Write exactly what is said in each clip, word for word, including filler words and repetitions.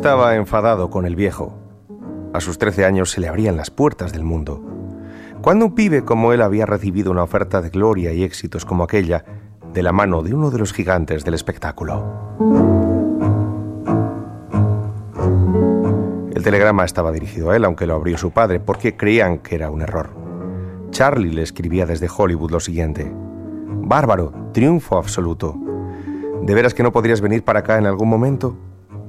estaba enfadado con el viejo. A sus trece años se le abrían las puertas del mundo. Cuando un pibe como él había recibido una oferta de gloria y éxitos como aquella, de la mano de uno de los gigantes del espectáculo. El telegrama estaba dirigido a él, aunque lo abrió su padre, porque creían que era un error. Charlie le escribía desde Hollywood lo siguiente: «Bárbaro, triunfo absoluto. ¿De veras que no podrías venir para acá en algún momento?»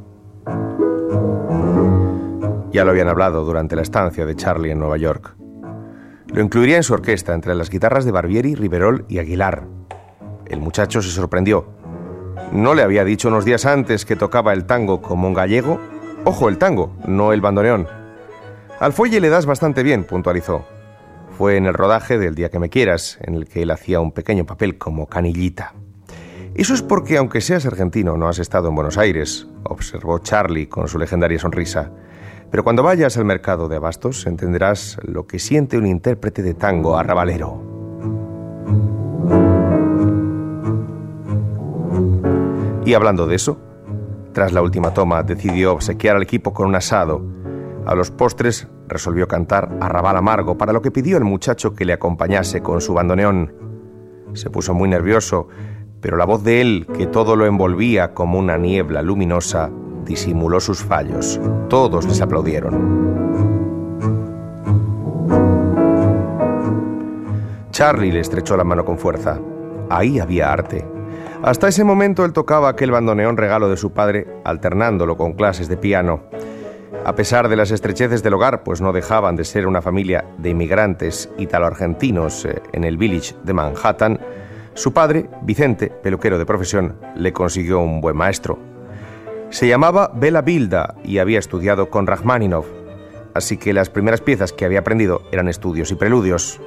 Ya lo habían hablado durante la estancia de Charlie en Nueva York. Lo incluiría en su orquesta, entre las guitarras de Barbieri, Riverol y Aguilar. El muchacho se sorprendió. ¿No le había dicho unos días antes que tocaba el tango como un gallego? Ojo, el tango, no el bandoneón. Al fuelle le das bastante bien, puntualizó. Fue en el rodaje del Día que me quieras, en el que él hacía un pequeño papel como canillita. Eso es porque, aunque seas argentino, no has estado en Buenos Aires, observó Charlie con su legendaria sonrisa. Pero cuando vayas al mercado de abastos entenderás lo que siente un intérprete de tango arrabalero. Y hablando de eso, tras la última toma decidió obsequiar al equipo con un asado. A los postres resolvió cantar Arrabal Amargo, para lo que pidió el muchacho que le acompañase con su bandoneón. Se puso muy nervioso, pero la voz de él, que todo lo envolvía como una niebla luminosa, disimuló sus fallos. Todos les aplaudieron. Charlie le estrechó la mano con fuerza. Ahí había arte. Hasta ese momento él tocaba aquel bandoneón regalo de su padre, alternándolo con clases de piano. A pesar de las estrecheces del hogar, pues no dejaban de ser una familia de inmigrantes italo-argentinos en el Village de Manhattan, su padre, Vicente, peluquero de profesión, le consiguió un buen maestro. Se llamaba Bela Bilda y había estudiado con Rachmaninoff, así que las primeras piezas que había aprendido eran estudios y preludios.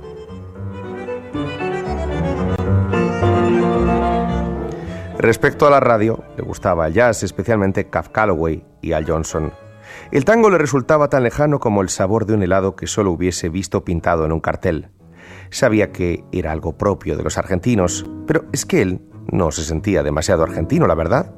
Respecto a la radio, le gustaba el jazz, especialmente Cab Calloway y Al Johnson. El tango le resultaba tan lejano como el sabor de un helado que solo hubiese visto pintado en un cartel. Sabía que era algo propio de los argentinos, pero es que él no se sentía demasiado argentino, la verdad.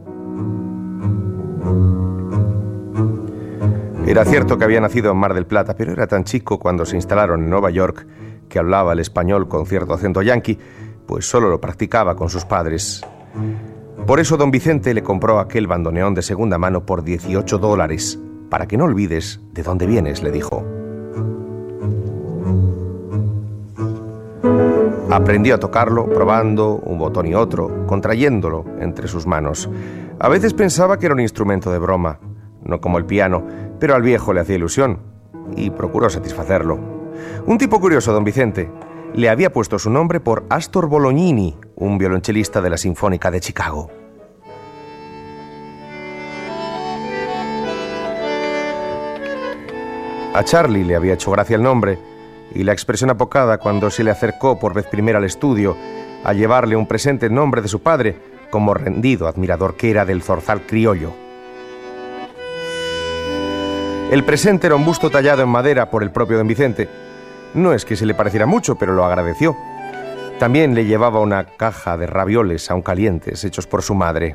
Era cierto que había nacido en Mar del Plata, pero era tan chico cuando se instalaron en Nueva York que hablaba el español con cierto acento yanqui, pues solo lo practicaba con sus padres. Por eso don Vicente le compró aquel bandoneón de segunda mano por dieciocho dólares. Para que no olvides de dónde vienes, le dijo. Aprendió a tocarlo, probando un botón y otro, contrayéndolo entre sus manos. A veces pensaba que era un instrumento de broma, no como el piano, pero al viejo le hacía ilusión y procuró satisfacerlo. Un tipo curioso, don Vicente. Le había puesto su nombre por Astor Bolognini, un violonchelista de la Sinfónica de Chicago. A Charlie le había hecho gracia el nombre y la expresión apocada cuando se le acercó por vez primera al estudio a llevarle un presente en nombre de su padre, como rendido admirador que era del zorzal criollo. El presente era un busto tallado en madera por el propio don Vicente. No es que se le pareciera mucho, pero lo agradeció. También le llevaba una caja de ravioles aún calientes, hechos por su madre.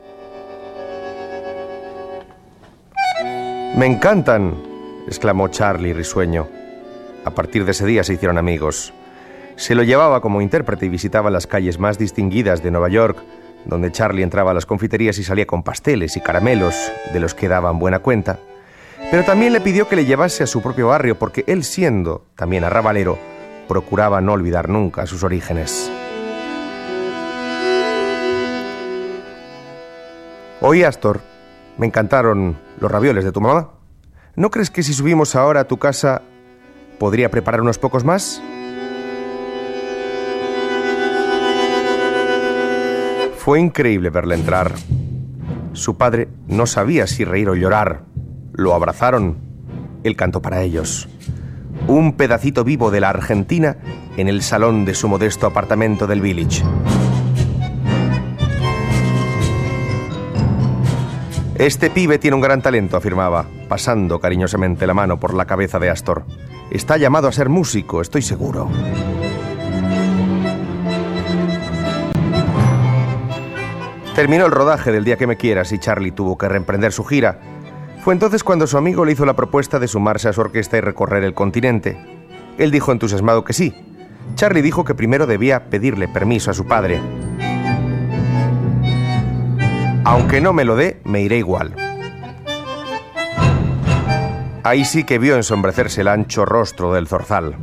«Me encantan», exclamó Charlie risueño. A partir de ese día se hicieron amigos. Se lo llevaba como intérprete y visitaba las calles más distinguidas de Nueva York, donde Charlie entraba a las confiterías y salía con pasteles y caramelos, de los que daban buena cuenta. Pero también le pidió que le llevase a su propio barrio, porque él, siendo también arrabalero, procuraba no olvidar nunca sus orígenes. Oye, Astor, me encantaron los ravioles de tu mamá. ¿No crees que si subimos ahora a tu casa podría preparar unos pocos más? Fue increíble verle entrar. Su padre no sabía si reír o llorar. Lo abrazaron. Él cantó para ellos. Un pedacito vivo de la Argentina en el salón de su modesto apartamento del Village. Este pibe tiene un gran talento, afirmaba, pasando cariñosamente la mano por la cabeza de Astor. Está llamado a ser músico, estoy seguro. Terminó el rodaje del Día que me quieras y Charlie tuvo que reemprender su gira, Fue entonces cuando su amigo le hizo la propuesta de sumarse a su orquesta y recorrer el continente. Él dijo entusiasmado que sí. Charlie dijo que primero debía pedirle permiso a su padre. Aunque no me lo dé, me iré igual. Ahí sí que vio ensombrecerse el ancho rostro del zorzal.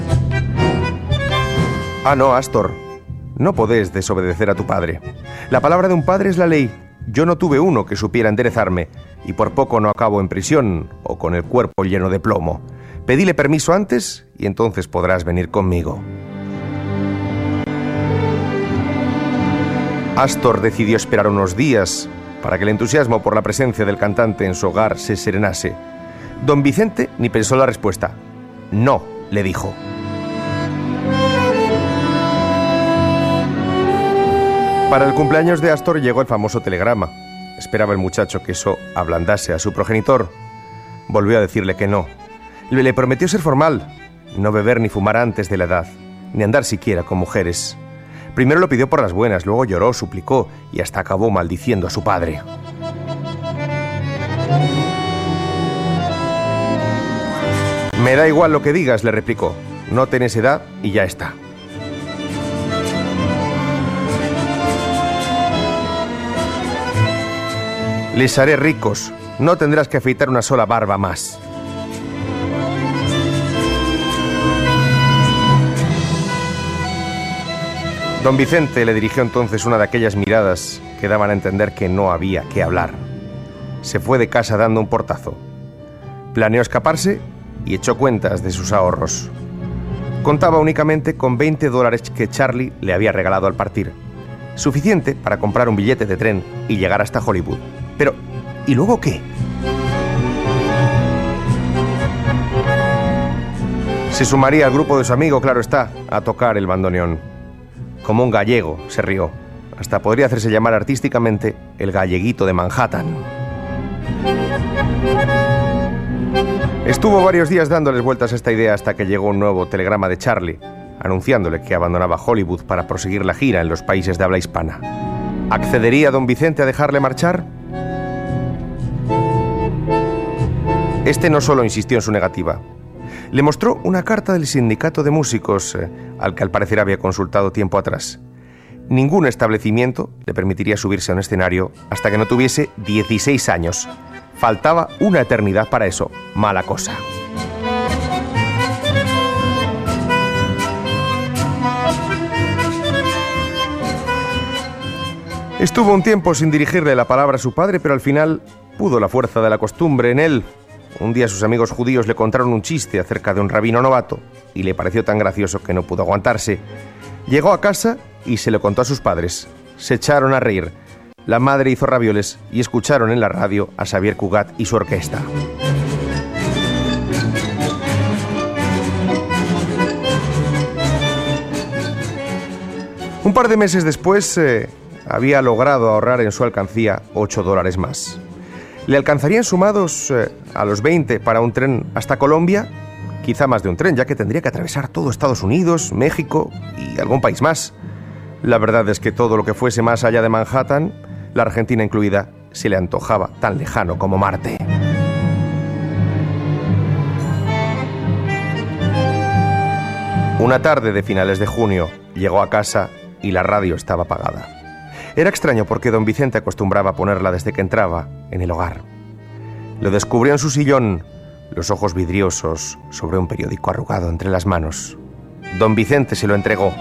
Ah, no, Astor, no podés desobedecer a tu padre. La palabra de un padre es la ley. Yo no tuve uno que supiera enderezarme, y por poco no acabo en prisión o con el cuerpo lleno de plomo. Pedíle permiso antes y entonces podrás venir conmigo. Astor decidió esperar unos días para que el entusiasmo por la presencia del cantante en su hogar se serenase. Don Vicente ni pensó la respuesta. No, le dijo. Para el cumpleaños de Astor llegó el famoso telegrama. Esperaba el muchacho que eso ablandase a su progenitor. Volvió a decirle que no. Le prometió ser formal, no beber ni fumar antes de la edad, ni andar siquiera con mujeres. Primero lo pidió por las buenas, luego lloró, suplicó y hasta acabó maldiciendo a su padre. Me da igual lo que digas, le replicó. No tenés edad y ya está. Les haré ricos. No tendrás que afeitar una sola barba más. Don Vicente le dirigió entonces una de aquellas miradas que daban a entender que no había que hablar. Se fue de casa dando un portazo. Planeó escaparse y echó cuentas de sus ahorros. Contaba únicamente con veinte dólares que Charlie le había regalado al partir. Suficiente para comprar un billete de tren y llegar hasta Hollywood. Pero, ¿y luego qué? Se sumaría al grupo de su amigo, claro está, a tocar el bandoneón. Como un gallego, se rió. Hasta podría hacerse llamar artísticamente el galleguito de Manhattan. Estuvo varios días dándoles vueltas a esta idea hasta que llegó un nuevo telegrama de Charlie, anunciándole que abandonaba Hollywood para proseguir la gira en los países de habla hispana. ¿Accedería don Vicente a dejarle marchar? Este no solo insistió en su negativa. Le mostró una carta del sindicato de músicos, eh, al que al parecer había consultado tiempo atrás. Ningún establecimiento le permitiría subirse a un escenario hasta que no tuviese dieciséis años. Faltaba una eternidad para eso. Mala cosa. Estuvo un tiempo sin dirigirle la palabra a su padre, pero al final pudo la fuerza de la costumbre en él. Un día sus amigos judíos le contaron un chiste acerca de un rabino novato y le pareció tan gracioso que no pudo aguantarse. Llegó a casa y se lo contó a sus padres. Se echaron a reír. La madre hizo ravioles y escucharon en la radio a Xavier Cugat y su orquesta. Un par de meses después eh, había logrado ahorrar en su alcancía ocho dólares más. ¿Le alcanzarían sumados eh, a los veinte para un tren hasta Colombia? Quizá más de un tren, ya que tendría que atravesar todo Estados Unidos, México y algún país más. La verdad es que todo lo que fuese más allá de Manhattan, la Argentina incluida, se le antojaba tan lejano como Marte. Una tarde de finales de junio, llegó a casa y la radio estaba apagada. Era extraño porque don Vicente acostumbraba a ponerla desde que entraba en el hogar. Lo descubrió en su sillón, los ojos vidriosos sobre un periódico arrugado entre las manos. Don Vicente se lo entregó.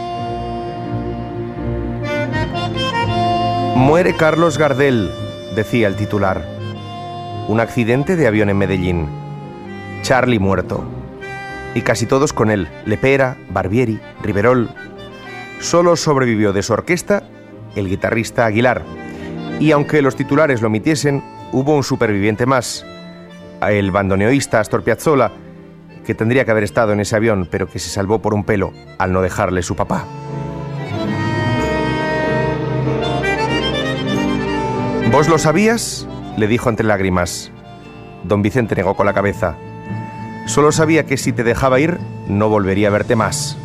Muere Carlos Gardel, decía el titular. Un accidente de avión en Medellín. Charlie muerto. Y casi todos con él, Lepera, Barbieri, Riverol. Solo sobrevivió de su orquesta el guitarrista Aguilar. Y aunque los titulares lo omitiesen, hubo un superviviente más, el bandoneoísta Astor Piazzolla, que tendría que haber estado en ese avión, pero que se salvó por un pelo al no dejarle su papá. ¿Vos lo sabías?, le dijo entre lágrimas. Don Vicente negó con la cabeza. Solo sabía que si te dejaba ir, no volvería a verte más.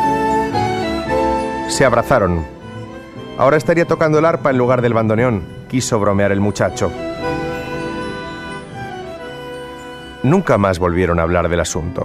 Se abrazaron. Ahora estaría tocando el arpa en lugar del bandoneón, quiso bromear el muchacho. Nunca más volvieron a hablar del asunto.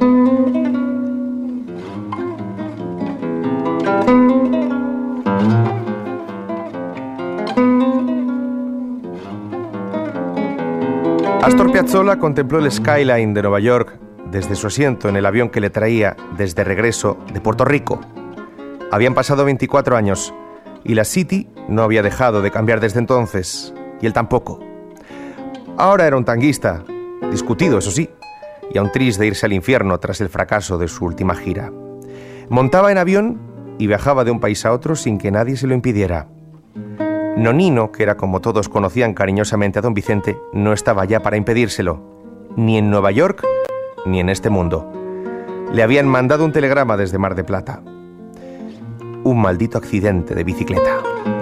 Astor Piazzolla contempló el skyline de Nueva York desde su asiento en el avión que le traía desde regreso de Puerto Rico. Habían pasado veinticuatro años y la City no había dejado de cambiar desde entonces, y él tampoco. Ahora era un tanguista, discutido, eso sí, y aún triste de irse al infierno tras el fracaso de su última gira. Montaba en avión y viajaba de un país a otro sin que nadie se lo impidiera. Nonino, que era como todos conocían cariñosamente a don Vicente, no estaba ya para impedírselo, ni en Nueva York ni en este mundo. Le habían mandado un telegrama desde Mar de Plata. Un maldito accidente de bicicleta.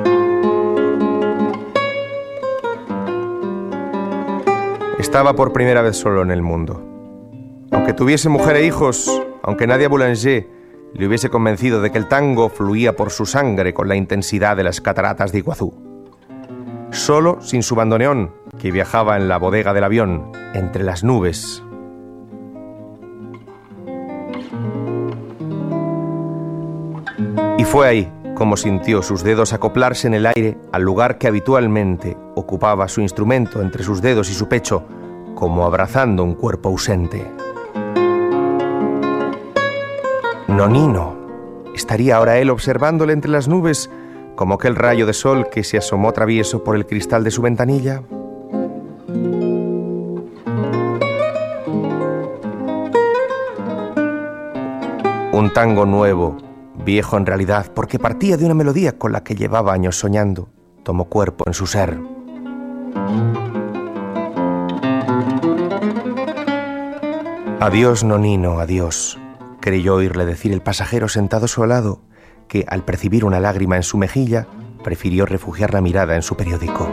Estaba por primera vez solo en el mundo. Aunque tuviese mujer e hijos, aunque Nadia Boulanger le hubiese convencido de que el tango fluía por su sangre con la intensidad de las cataratas de Iguazú. Solo sin su bandoneón, que viajaba en la bodega del avión, entre las nubes. Y fue ahí como sintió sus dedos acoplarse en el aire al lugar que habitualmente ocupaba su instrumento entre sus dedos y su pecho, como abrazando un cuerpo ausente. Nonino. ¿Estaría ahora él observándole entre las nubes como aquel rayo de sol que se asomó travieso por el cristal de su ventanilla? Un tango nuevo, viejo en realidad, porque partía de una melodía con la que llevaba años soñando, tomó cuerpo en su ser. Adiós, Nonino, adiós, creyó oírle decir el pasajero sentado a su lado, que al percibir una lágrima en su mejilla, prefirió refugiar la mirada en su periódico.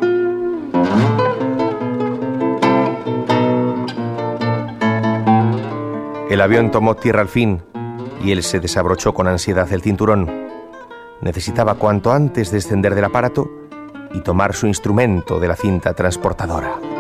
El avión tomó tierra al fin, y él se desabrochó con ansiedad el cinturón. Necesitaba cuanto antes descender del aparato y tomar su instrumento de la cinta transportadora.